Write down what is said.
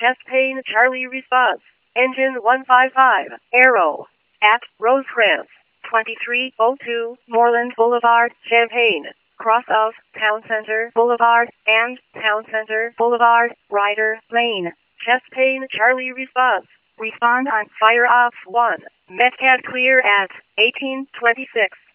Chest pain Charlie response. Engine 155. Arrow. At Rosecrans. 2302 Moreland Boulevard, Champaign. Cross of Town Center Boulevard and Town Center Boulevard, Ryder Lane. Chest pain Charlie response. Respond on fire off 1. Metcalf clear at 1826.